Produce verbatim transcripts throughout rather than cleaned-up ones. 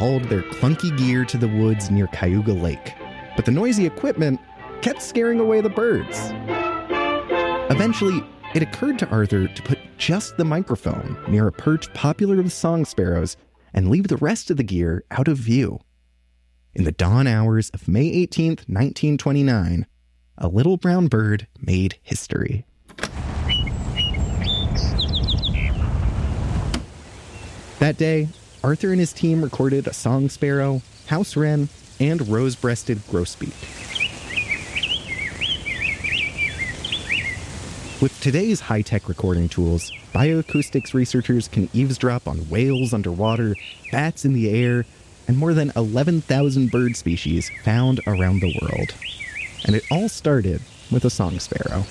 hauled their clunky gear to the woods near Cayuga Lake. But the noisy equipment kept scaring away the birds. Eventually, it occurred to Arthur to put just the microphone near a perch popular with song sparrows and leave the rest of the gear out of view. In the dawn hours of May eighteenth, nineteen twenty-nine, a little brown bird made history. That day, Arthur and his team recorded a song sparrow, house wren, and rose-breasted grosbeak. With today's high-tech recording tools, bioacoustics researchers can eavesdrop on whales underwater, bats in the air, and more than eleven thousand bird species found around the world. And it all started with a song sparrow.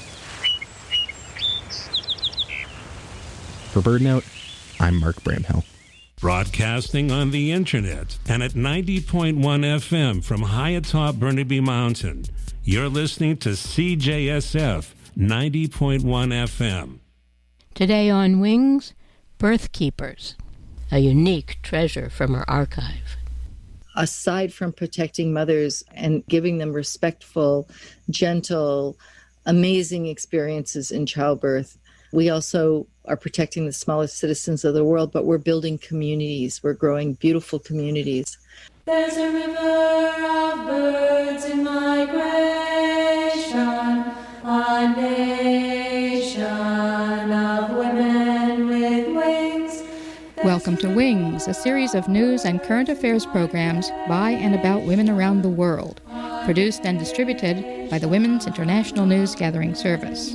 For BirdNote, I'm Mark Bramhill. Broadcasting on the internet and at ninety point one F M from high atop Burnaby Mountain. You're listening to C J S F ninety point one F M. Today on Wings, Birth Keepers, a unique treasure from our archive. Aside from protecting mothers and giving them respectful, gentle, amazing experiences in childbirth, we also are protecting the smallest citizens of the world, but we're building communities. We're growing beautiful communities. There's a river of birds in migration, a nation of women with wings. Welcome to Wings, a series of news and current affairs programs by and about women around the world, produced and distributed by the Women's International News Gathering Service.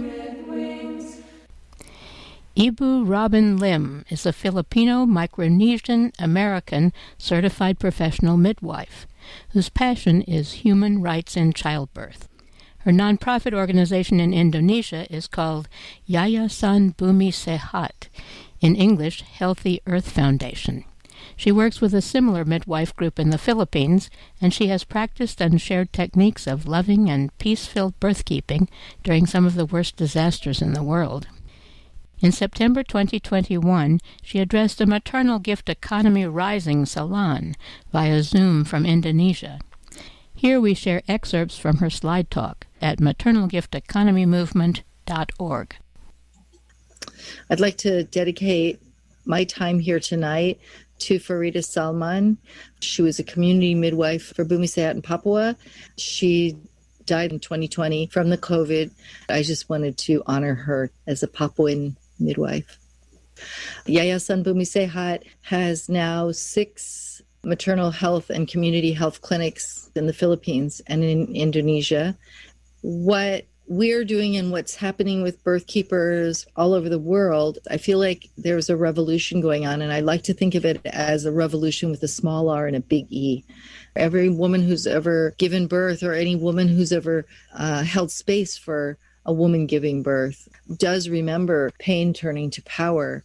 Ibu Robin Lim is a Filipino-Micronesian-American certified professional midwife whose passion is human rights in childbirth. Her nonprofit organization in Indonesia is called Yayasan Bumi Sehat, in English, Healthy Earth Foundation. She works with a similar midwife group in the Philippines, and she has practiced and shared techniques of loving and peace-filled birth-keeping during some of the worst disasters in the world. In September twenty twenty-one, she addressed a Maternal Gift Economy Rising salon via Zoom from Indonesia. Here we share excerpts from her slide talk at maternal gift economy movement dot org. I'd like to dedicate my time here tonight to Farida Salman. She was a community midwife for Bumi Sehat in Papua. She died in twenty twenty from the COVID. I just wanted to honor her as a Papuan midwife. Yayasan Bumi Sehat has now six maternal health and community health clinics in the Philippines and in Indonesia. What we're doing and what's happening with birth keepers all over the world, I feel like there's a revolution going on, and I like to think of it as a revolution with a small r and a big E. Every woman who's ever given birth, or any woman who's ever uh, held space for a woman giving birth, does remember pain turning to power.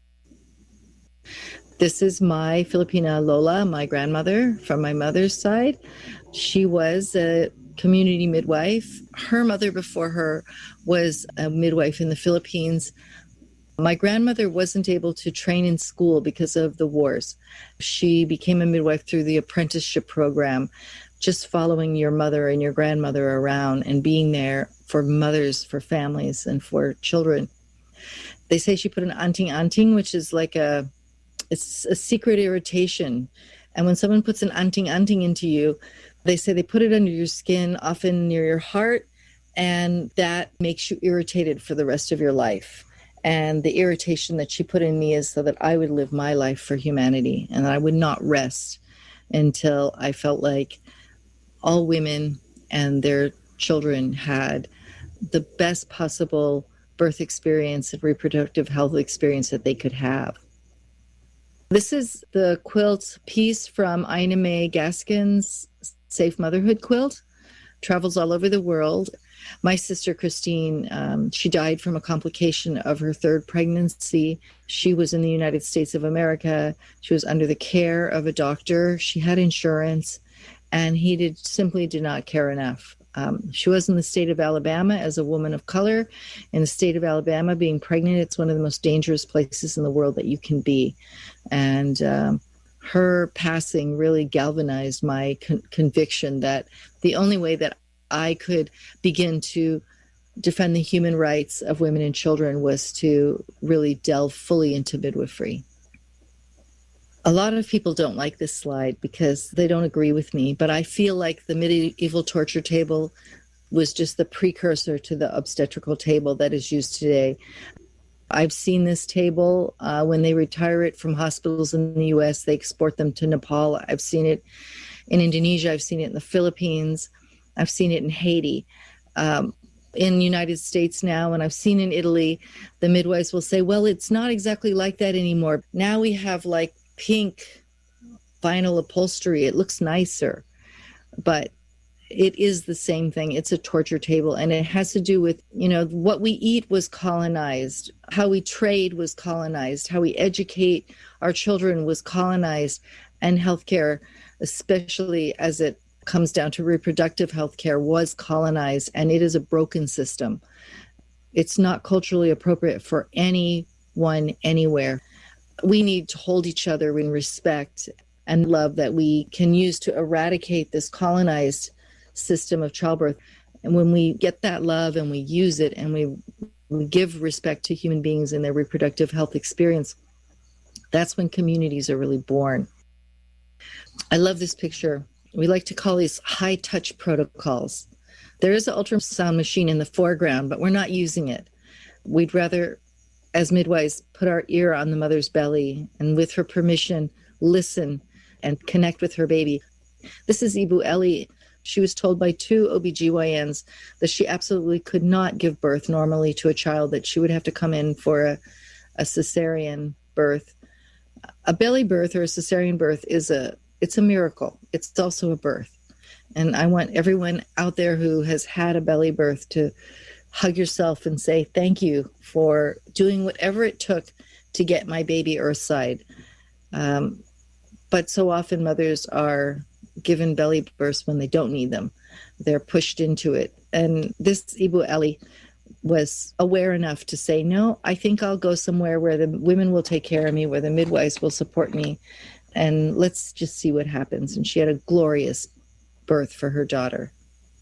This is my Filipina Lola, my grandmother from my mother's side. She was a community midwife. Her mother before her was a midwife in the Philippines. My grandmother wasn't able to train in school because of the wars. She became a midwife through the apprenticeship program, just following your mother and your grandmother around and being there for mothers, for families, and for children. They say she put an anting-anting, which is like a, it's a secret irritation. And when someone puts an anting-anting into you, they say they put it under your skin, often near your heart, and that makes you irritated for the rest of your life. And the irritation that she put in me is so that I would live my life for humanity, and I would not rest until I felt like all women and their children had the best possible birth experience and reproductive health experience that they could have. This is the quilt piece from Ina May Gaskin's Safe Motherhood quilt. Travels all over the world. My sister Christine, um, she died from a complication of her third pregnancy. She was in the United States of America. She was under the care of a doctor. She had insurance, and he did simply did not care enough. Um, she was in the state of Alabama as a woman of color. In the state of Alabama, being pregnant, it's one of the most dangerous places in the world that you can be. And um, her passing really galvanized my con- conviction that the only way that I could begin to defend the human rights of women and children was to really delve fully into midwifery. A lot of people don't like this slide because they don't agree with me, but I feel like the medieval torture table was just the precursor to the obstetrical table that is used today. I've seen this table. Uh, when they retire it from hospitals in the U S, they export them to Nepal. I've seen it in Indonesia. I've seen it in the Philippines. I've seen it in Haiti. Um, in the United States now, and I've seen in Italy, the midwives will say, well, it's not exactly like that anymore. Now we have like pink vinyl upholstery. It looks nicer, but it is the same thing. It's a torture table, and it has to do with, you know, what we eat was colonized, how we trade was colonized, how we educate our children was colonized, and healthcare, especially as it comes down to reproductive healthcare, was colonized, and it is a broken system. It's not culturally appropriate for anyone anywhere. We need to hold each other in respect and love that we can use to eradicate this colonized system of childbirth. And when we get that love and we use it and we, we give respect to human beings and their reproductive health experience, that's when communities are really born. I love this picture. We like to call these high-touch protocols. There is an ultrasound machine in the foreground, but we're not using it. We'd rather, as midwives, put our ear on the mother's belly and with her permission, listen and connect with her baby. This is Ibu Eli. She was told by two O B G Y Ns that she absolutely could not give birth normally to a child, that she would have to come in for a, a cesarean birth. A belly birth or a cesarean birth is a, it's a miracle. It's also a birth. And I want everyone out there who has had a belly birth to hug yourself and say, thank you for doing whatever it took to get my baby earthside. Um, but so often mothers are given belly births when they don't need them. They're pushed into it. And this Ibu Eli was aware enough to say, no, I think I'll go somewhere where the women will take care of me, where the midwives will support me, and let's just see what happens. And she had a glorious birth for her daughter.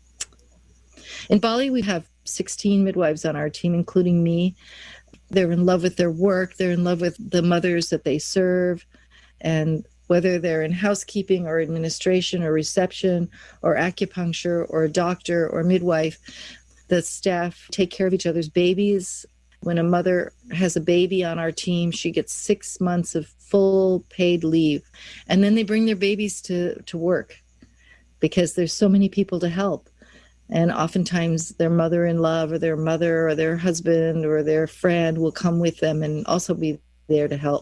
In Bali, we have sixteen midwives on our team, including me. They're in love with their work. They're in love with the mothers that they serve. And whether they're in housekeeping or administration or reception or acupuncture or a doctor or midwife, the staff take care of each other's babies. When a mother has a baby on our team, she gets six months of full paid leave. And then they bring their babies to, to work because there's so many people to help. And oftentimes their mother-in-law or their mother or their husband or their friend will come with them and also be there to help.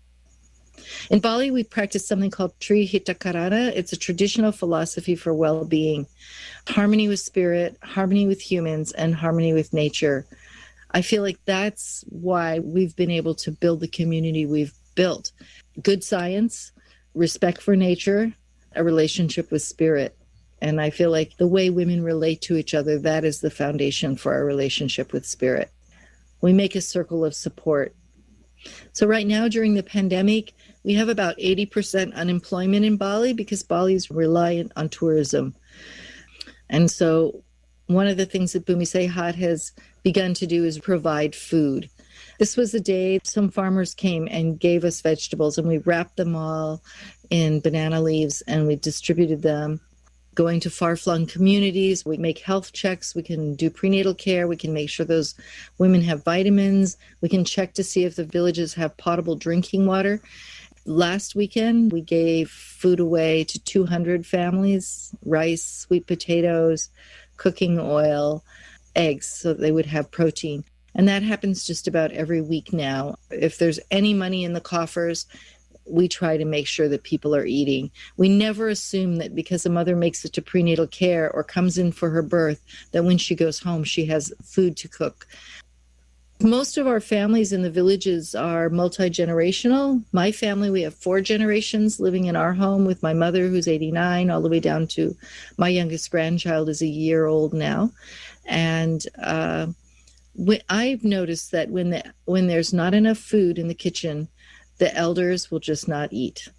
In Bali, we practice something called Tri Hita Karana. It's a traditional philosophy for well-being, harmony with spirit, harmony with humans, and harmony with nature. I feel like that's why we've been able to build the community we've built. Good science, respect for nature, a relationship with spirit. And I feel like the way women relate to each other, that is the foundation for our relationship with spirit. We make a circle of support. So right now during the pandemic, we have about eighty percent unemployment in Bali because Bali is reliant on tourism. And so one of the things that Bumi Sehat has begun to do is provide food. This was the day some farmers came and gave us vegetables, and we wrapped them all in banana leaves and we distributed them. Going to far-flung communities, we make health checks, we can do prenatal care, we can make sure those women have vitamins, we can check to see if the villages have potable drinking water. Last weekend, we gave food away to two hundred families, rice, sweet potatoes, cooking oil, eggs, so they would have protein. And that happens just about every week now. If there's any money in the coffers, we try to make sure that people are eating. We never assume that because a mother makes it to prenatal care or comes in for her birth, that when she goes home, she has food to cook. Most of our families in the villages are multi-generational. My family, we have four generations living in our home with my mother, who's eighty-nine, all the way down to my youngest grandchild is a year old now. And uh, we, I've noticed that when the, when there's not enough food in the kitchen, the elders will just not eat.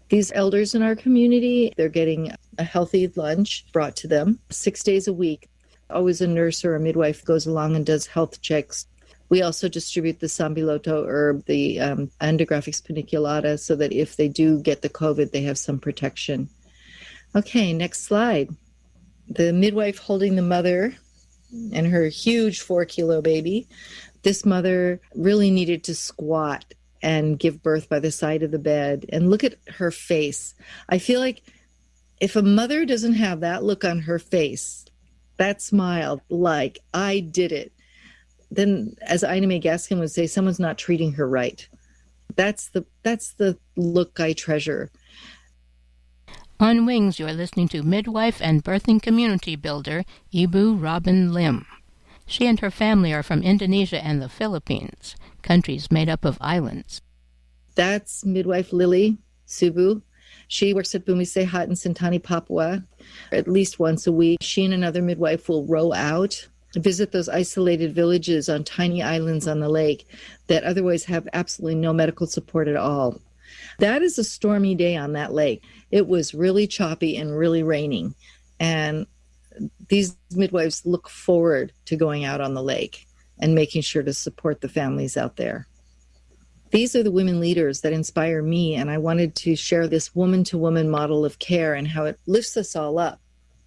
These elders in our community, they're getting a healthy lunch brought to them six days a week. Always a nurse or a midwife goes along and does health checks. We also distribute the sambiloto herb, the um, Andrographis paniculata, so that if they do get the COVID, they have some protection. Okay, next slide. The midwife holding the mother and her huge four-kilo baby. This mother really needed to squat and give birth by the side of the bed. And look at her face. I feel like if a mother doesn't have that look on her face, that smile, like, I did it, then, as Ina May Gaskin would say, someone's not treating her right. That's the that's the look I treasure. On Wings, you are listening to midwife and birthing community builder Ibu Robin Lim. She and her family are from Indonesia and the Philippines, countries made up of islands. That's midwife Lily Subu. She works at Bumi Sehat in Sentani, Papua. At least once a week, she and another midwife will row out, visit those isolated villages on tiny islands on the lake that otherwise have absolutely no medical support at all. That is a stormy day on that lake. It was really choppy and really raining. And these midwives look forward to going out on the lake and making sure to support the families out there. These are the women leaders that inspire me, and I wanted to share this woman-to-woman model of care and how it lifts us all up.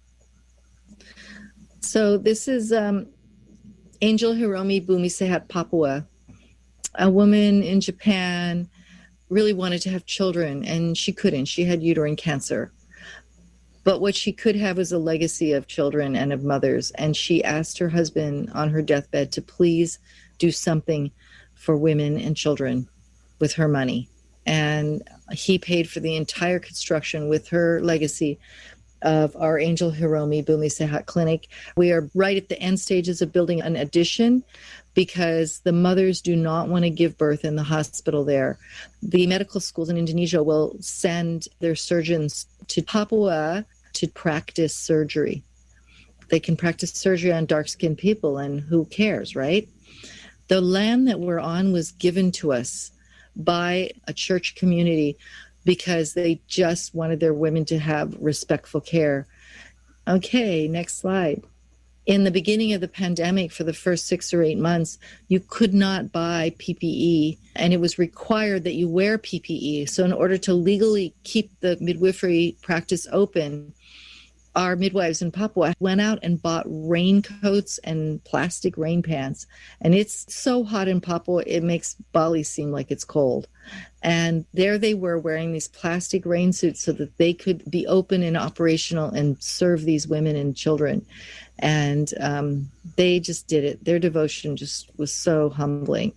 So this is um, Angel Hiromi Bumi Sehat Papua, a woman in Japan, really wanted to have children, and she couldn't. She had uterine cancer. But what she could have was a legacy of children and of mothers. And she asked her husband on her deathbed to please do something for women and children with her money. And he paid for the entire construction with her legacy of our Angel Hiromi Bumi Sehat Clinic. We are right at the end stages of building an addition because the mothers do not want to give birth in the hospital there. The medical schools in Indonesia will send their surgeons to Papua to practice surgery. They can practice surgery on dark-skinned people, and who cares, right? The land that we're on was given to us by a church community because they just wanted their women to have respectful care. Okay, next slide. In the beginning of the pandemic, for the first six or eight months, you could not buy P P E, and it was required that you wear P P E. So in order to legally keep the midwifery practice open, our midwives in Papua went out and bought raincoats and plastic rain pants. And it's so hot in Papua, it makes Bali seem like it's cold. And there they were wearing these plastic rain suits so that they could be open and operational and serve these women and children. And um, they just did it. Their devotion just was so humbling.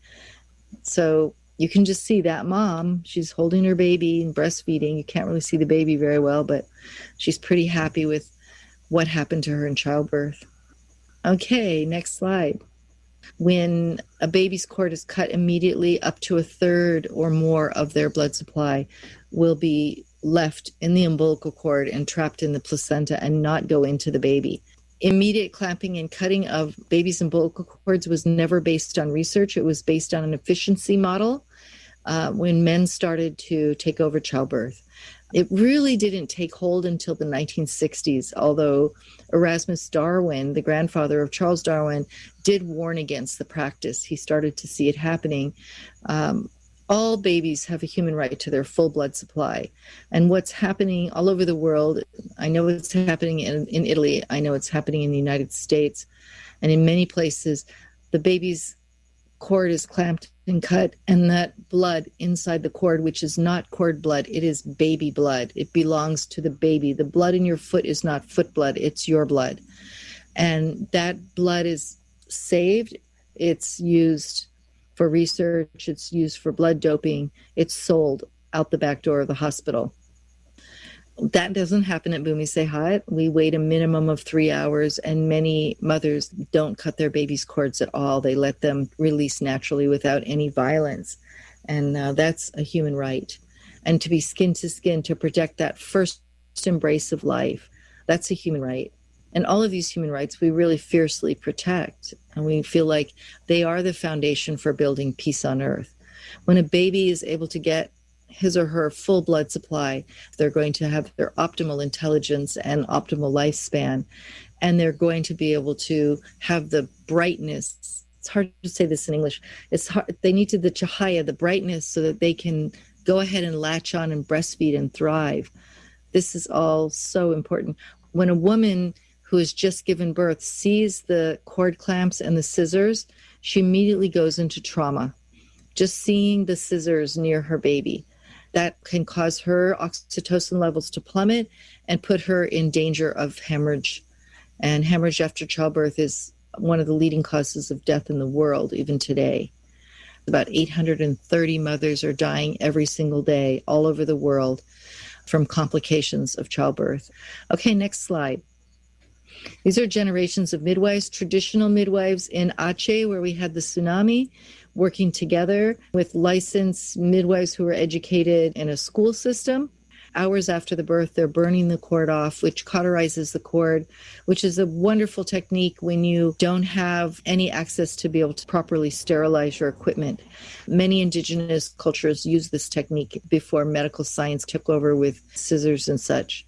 So you can just see that mom, she's holding her baby and breastfeeding. You can't really see the baby very well, but she's pretty happy with what happened to her in childbirth. Okay, next slide. When a baby's cord is cut immediately, up to a third or more of their blood supply will be left in the umbilical cord and trapped in the placenta and not go into the baby. Immediate clamping and cutting of babies' umbilical cords was never based on research. It was based on an efficiency model uh, when men started to take over childbirth. It really didn't take hold until the nineteen sixties, although Erasmus Darwin, the grandfather of Charles Darwin, did warn against the practice. He started to see it happening. Um, all babies have a human right to their full blood supply. And what's happening all over the world, I know it's happening in, in Italy, I know it's happening in the United States, and in many places, the baby's cord is clamped and cut, and that blood inside the cord, which is not cord blood, it is baby blood. It belongs to the baby. The blood in your foot is not foot blood, it's your blood. And that blood is saved, it's used for research, it's used for blood doping, it's sold out the back door of the hospital. That doesn't happen at Bumi Sehat. We wait a minimum of three hours, and many mothers don't cut their babies' cords at all. They let them release naturally without any violence. And uh, that's a human right. And to be skin to skin, to protect that first embrace of life, that's a human right. And all of these human rights we really fiercely protect. And we feel like they are the foundation for building peace on earth. When a baby is able to get his or her full blood supply. They're going to have their optimal intelligence and optimal lifespan. And they're going to be able to have the brightness. It's hard to say this in English. It's hard. They need to the chahaya, the brightness, so that they can go ahead and latch on and breastfeed and thrive. This is all so important. When a woman who has just given birth sees the cord clamps and the scissors, she immediately goes into trauma. Just seeing the scissors near her baby, that can cause her oxytocin levels to plummet and put her in danger of hemorrhage. And hemorrhage after childbirth is one of the leading causes of death in the world, even today. About eight hundred thirty mothers are dying every single day all over the world from complications of childbirth. Okay, next slide. These are generations of midwives, traditional midwives in Aceh, where we had the tsunami, working together with licensed midwives who were educated in a school system. Hours after the birth, they're burning the cord off, which cauterizes the cord, which is a wonderful technique when you don't have any access to be able to properly sterilize your equipment. Many indigenous cultures use this technique before medical science took over with scissors and such.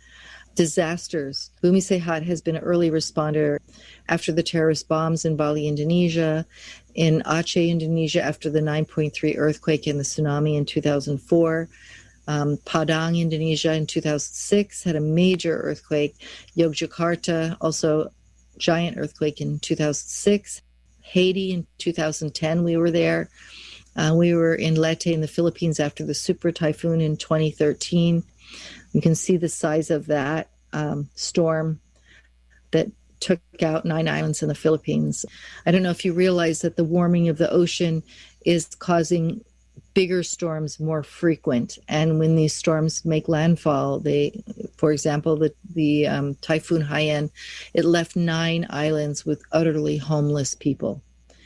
Disasters. Bumi Sehat has been an early responder after the terrorist bombs in Bali, Indonesia, in Aceh, Indonesia, after the nine point three earthquake and the tsunami in two thousand four. Um, Padang, Indonesia in two thousand six had a major earthquake. Yogyakarta, also giant earthquake in two thousand six. Haiti in two thousand ten, we were there. Uh, we were in Leyte in the Philippines after the super typhoon in twenty thirteen. You can see the size of that um, storm that took out nine islands in the Philippines. I don't know if you realize that the warming of the ocean is causing bigger storms more frequent. And when these storms make landfall, they, for example, the, the um, Typhoon Haiyan, it left nine islands with utterly homeless people.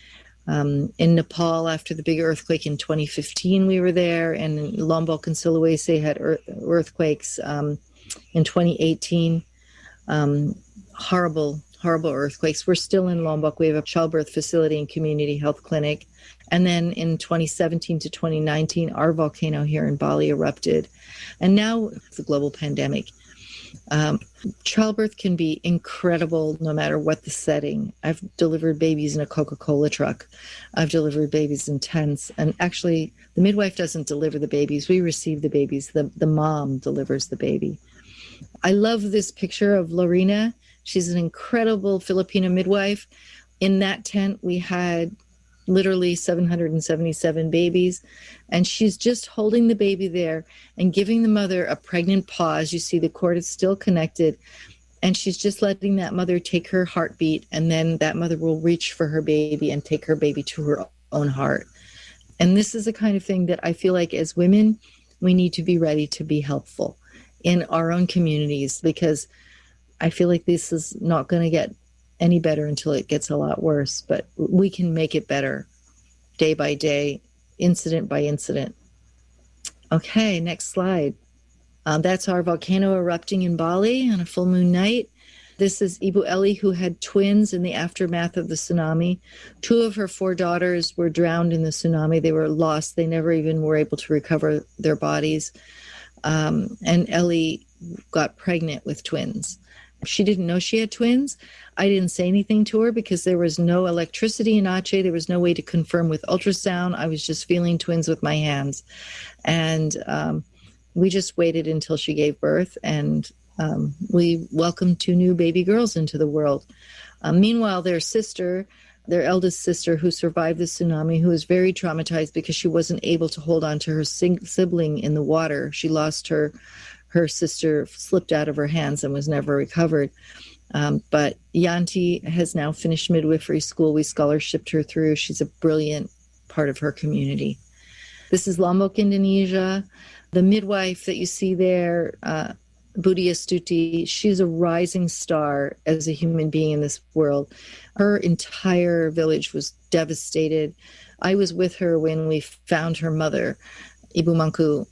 Um, in Nepal, after the big earthquake in twenty fifteen, we were there, and in Lombok and Sulawesi had earth, earthquakes um, in twenty eighteen. Um, horrible, horrible earthquakes. We're still in Lombok. We have a childbirth facility and community health clinic. And then in twenty seventeen to twenty nineteen, our volcano here in Bali erupted. And now the global pandemic. Um, childbirth can be incredible no matter what the setting. I've delivered babies in a Coca-Cola truck. I've delivered babies in tents. And actually, the midwife doesn't deliver the babies. We receive the babies. The, the mom delivers the baby. I love this picture of Lorena. She's an incredible Filipino midwife. In that tent, we had literally seven hundred seventy-seven babies, and she's just holding the baby there and giving the mother a pregnant pause. You see the cord is still connected, and she's just letting that mother take her heartbeat, and then that mother will reach for her baby and take her baby to her own heart. And this is the kind of thing that I feel like as women, we need to be ready to be helpful in our own communities, because I feel like this is not going to get any better until it gets a lot worse, but we can make it better day by day, incident by incident. Okay, next slide. Um, that's our volcano erupting in Bali on a full moon night. This is Ibu Eli, who had twins in the aftermath of the tsunami. Two of her four daughters were drowned in the tsunami. They were lost. They never even were able to recover their bodies. Um, and Eli got pregnant with twins. She didn't know she had twins. I didn't say anything to her because there was no electricity in Aceh. There was no way to confirm with ultrasound. I was just feeling twins with my hands. And um, we just waited until she gave birth, and um, we welcomed two new baby girls into the world. Um, meanwhile, their sister, their eldest sister who survived the tsunami, who was very traumatized because she wasn't able to hold on to her sing- sibling in the water. She lost her Her sister slipped out of her hands and was never recovered. Um, but Yanti has now finished midwifery school. We scholarshiped her through. She's a brilliant part of her community. This is Lombok, Indonesia. The midwife that you see there, uh, Budi Astuti, she's a rising star as a human being in this world. Her entire village was devastated. I was with her when we found her mother, Ibu Mangku,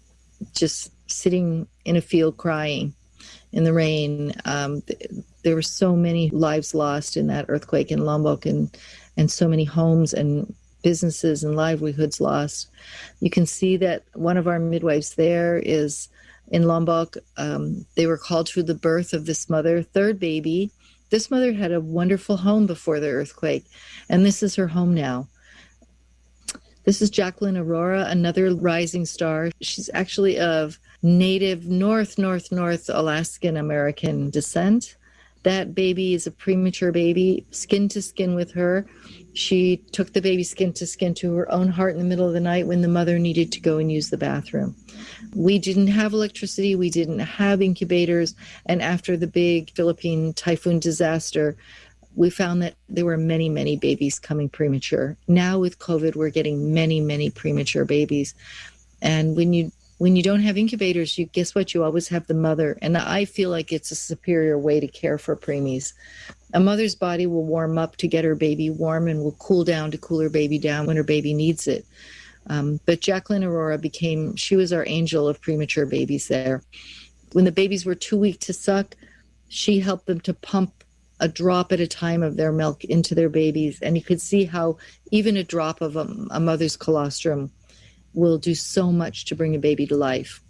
just sitting in a field crying in the rain. Um, th- there were so many lives lost in that earthquake in Lombok, and, and so many homes and businesses and livelihoods lost. You can see that one of our midwives there is in Lombok. Um, they were called to the birth of this mother, third baby. This mother had a wonderful home before the earthquake, and this is her home now. This is Jacqueline Aurora, another rising star. She's actually of native North, North, North Alaskan American descent. That baby is a premature baby, skin to skin with her. She took the baby skin to skin to her own heart in the middle of the night when the mother needed to go and use the bathroom. We didn't have electricity. We didn't have incubators. And after the big Philippine typhoon disaster, we found that there were many, many babies coming premature. Now with COVID, we're getting many, many premature babies. And when you when you don't have incubators, you guess what? You always have the mother. And I feel like it's a superior way to care for preemies. A mother's body will warm up to get her baby warm and will cool down to cool her baby down when her baby needs it. Um, but Jacqueline Aurora became, she was our angel of premature babies there. When the babies were too weak to suck, she helped them to pump a drop at a time of their milk into their babies. And you could see how even a drop of a, a mother's colostrum will do so much to bring a baby to life.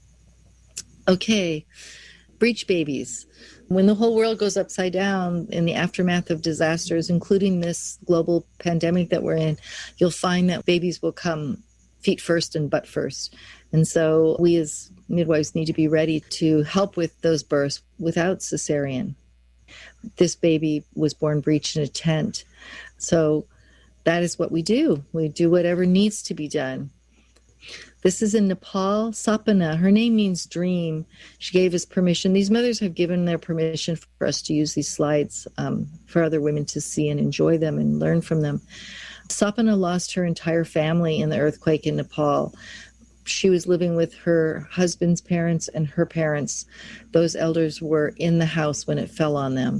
Okay, breech babies. When the whole world goes upside down in the aftermath of disasters, including this global pandemic that we're in, you'll find that babies will come feet first and butt first. And so we as midwives need to be ready to help with those births without cesarean. This baby was born breech in a tent. So that is what we do. We do whatever needs to be done. This is in Nepal, Sapana. Her name means dream. She gave us permission. These mothers have given their permission for us to use these slides um, for other women to see and enjoy them and learn from them. Sapana lost her entire family in the earthquake in Nepal. She was living with her husband's parents and her parents. Those elders were in the house when it fell on them.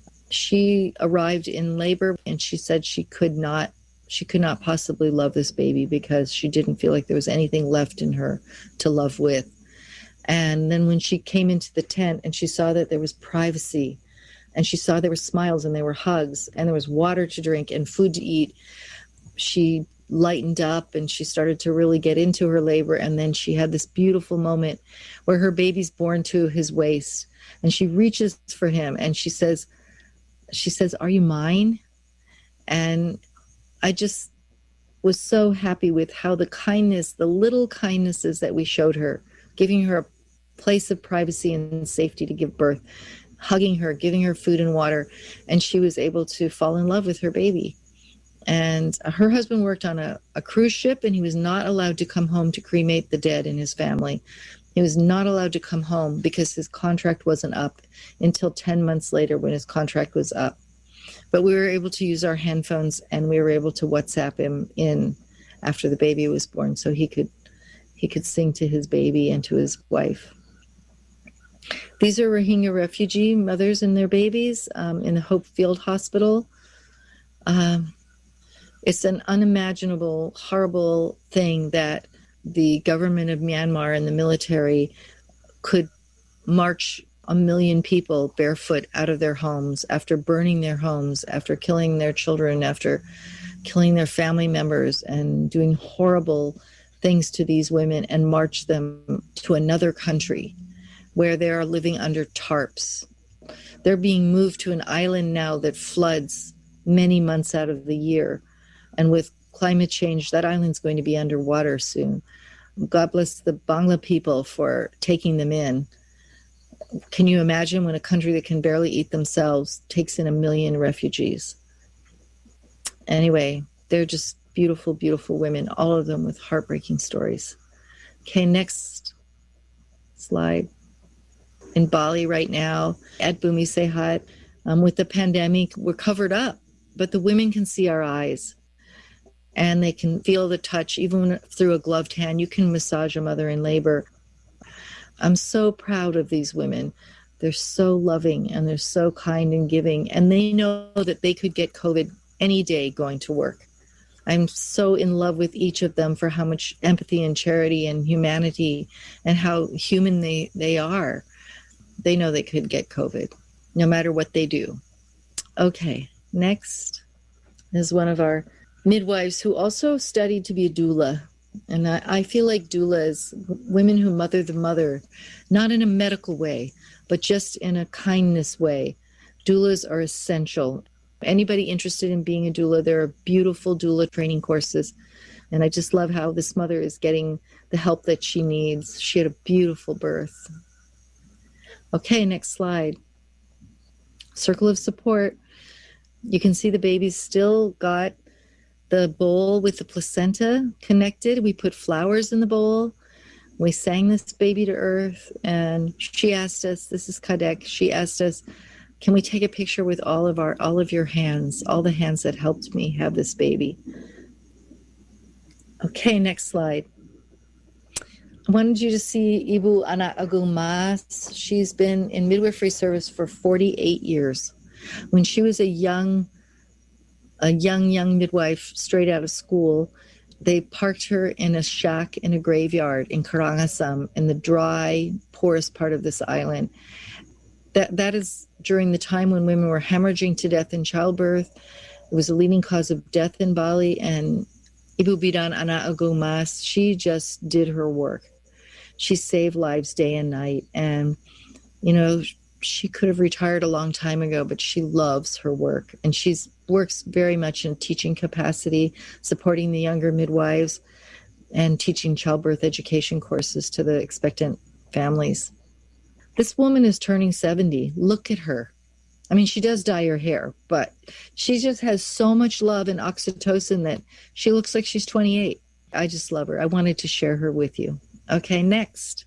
She arrived in labor and she said she could not She could not possibly love this baby because she didn't feel like there was anything left in her to love with. And then when she came into the tent and she saw that there was privacy and she saw there were smiles and there were hugs and there was water to drink and food to eat, she lightened up and she started to really get into her labor. And then she had this beautiful moment where her baby's born to his waist and she reaches for him and she says, she says, "Are you mine?" And I just was so happy with how the kindness, the little kindnesses that we showed her, giving her a place of privacy and safety to give birth, hugging her, giving her food and water, and she was able to fall in love with her baby. And her husband worked on a, a cruise ship, and he was not allowed to come home to cremate the dead in his family. He was not allowed to come home because his contract wasn't up until ten months later when his contract was up. But we were able to use our handphones and we were able to WhatsApp him in after the baby was born so he could he could sing to his baby and to his wife. These are Rohingya refugee mothers and their babies um, in the Hope Field Hospital. Um, it's an unimaginable, horrible thing that the government of Myanmar and the military could march a million people barefoot out of their homes after burning their homes, after killing their children, after killing their family members and doing horrible things to these women and march them to another country where they are living under tarps. They're being moved to an island now that floods many months out of the year. And with climate change, that island's going to be underwater soon. God bless the Bangla people for taking them in. Can you imagine when a country that can barely eat themselves takes in a million refugees? Anyway, they're just beautiful, beautiful women, all of them with heartbreaking stories. Okay, next slide. In Bali right now, at Bumi Sehat, um, with the pandemic, we're covered up, but the women can see our eyes and they can feel the touch, even through a gloved hand. You can massage a mother in labor. I'm so proud of these women. They're so loving and they're so kind and giving. And they know that they could get COVID any day going to work. I'm so in love with each of them for how much empathy and charity and humanity and how human they, they are. They know they could get COVID no matter what they do. Okay, next is one of our midwives who also studied to be a doula. And I, I feel like doula is women who mother the mother, not in a medical way, but just in a kindness way. Doulas are essential. Anybody interested in being a doula, there are beautiful doula training courses. And I just love how this mother is getting the help that she needs. She had a beautiful birth. Okay, next slide. Circle of support. You can see the baby's still got the bowl with the placenta connected. We put flowers in the bowl. We sang this baby to earth, and she asked us, this is Kadek, she asked us, can we take a picture with all of our, all of your hands, all the hands that helped me have this baby? Okay, next slide. I wanted you to see Ibu Ana Agung Mas. She's been in midwifery service for forty-eight years. When she was a young, a young, young midwife straight out of school, they parked her in a shack in a graveyard in Karangasem, in the dry, poorest part of this island. That That is during the time when women were hemorrhaging to death in childbirth. It was a leading cause of death in Bali, and Ibu Bidan Ana Agung Mas, she just did her work. She saved lives day and night. And, you know, she could have retired a long time ago, but she loves her work. And she works very much in teaching capacity, supporting the younger midwives, and teaching childbirth education courses to the expectant families. This woman is turning seventy. Look at her. I mean, she does dye her hair, but she just has so much love and oxytocin that she looks like she's twenty-eight. I just love her. I wanted to share her with you. Okay, next.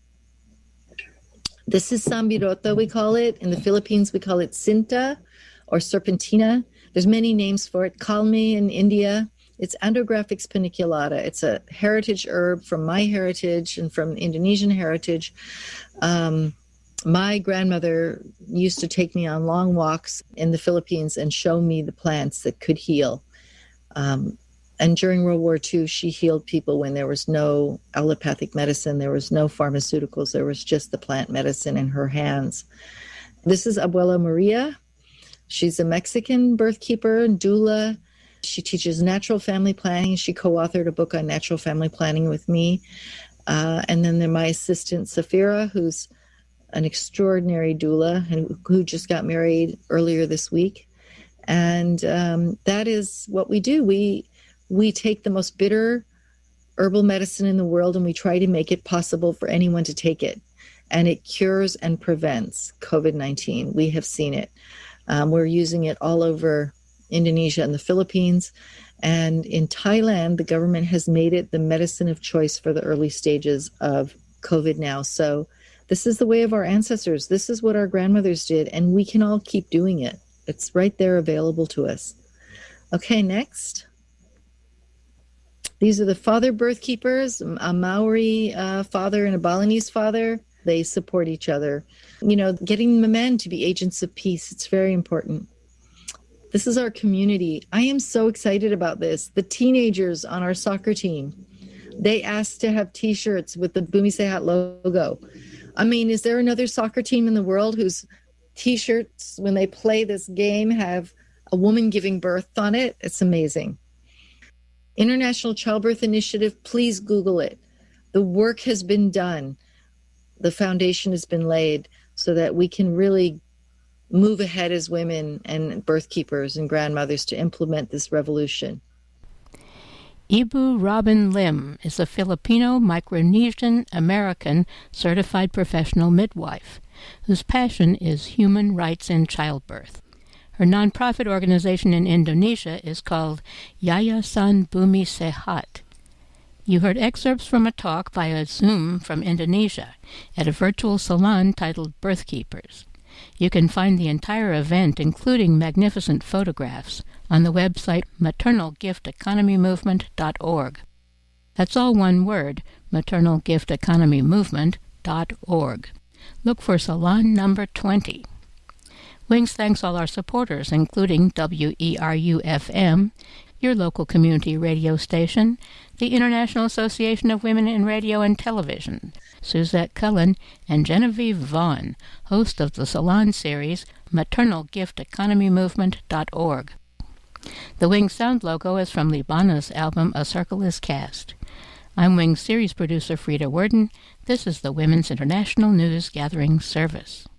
This is Sambirota, we call it. In the Philippines, we call it Sinta or Serpentina. There's many names for it. Kalmi in India. It's Andrographix paniculata. It's a heritage herb from my heritage and from Indonesian heritage. Um, My grandmother used to take me on long walks in the Philippines and show me the plants that could heal. Um, and during World War Two, she healed people when there was no allopathic medicine, there was no pharmaceuticals, there was just the plant medicine in her hands. This is Abuela Maria. She's a Mexican birth keeper and doula. She teaches natural family planning. She co-authored a book on natural family planning with me. Uh, and then there's my assistant, Safira, who's an extraordinary doula and who just got married earlier this week. And um, that is what we do. We we take the most bitter herbal medicine in the world and we try to make it possible for anyone to take it. And it cures and prevents covid nineteen. We have seen it. Um, we're using it all over Indonesia and the Philippines. And in Thailand, the government has made it the medicine of choice for the early stages of COVID now. So this is the way of our ancestors. This is what our grandmothers did, and we can all keep doing it. It's right there available to us. Okay, next. These are the father birth keepers, a Maori uh, father and a Balinese father. They support each other. You know, getting the men to be agents of peace, it's very important. This is our community. I am so excited about this. The teenagers on our soccer team, they asked to have T-shirts with the Bumi Sehat logo. I mean, is there another soccer team in the world whose T-shirts, when they play this game, have a woman giving birth on it? It's amazing. International Childbirth Initiative, please Google it. The work has been done. The foundation has been laid so that we can really move ahead as women and birth keepers and grandmothers to implement this revolution. Ibu Robin Lim is a Filipino Micronesian American certified professional midwife whose passion is human rights in childbirth. Her nonprofit organization in Indonesia is called Yayasan Bumi Sehat. You heard excerpts from a talk via Zoom from Indonesia at a virtual salon titled Birth Keepers. You can find the entire event, including magnificent photographs, on the website maternal gift economy movement dot org. That's all one word, maternal gift economy movement dot org. Look for salon number twenty. Wings thanks all our supporters, including W E R U F M, your local community radio station, the International Association of Women in Radio and Television, Suzette Cullen, and Genevieve Vaughn, host of the Salon series, maternal gift economy movement dot org. The Wings sound logo is from Libana's album A Circle is Cast. I'm Wings series producer Frida Worden. This is the Women's International News Gathering Service.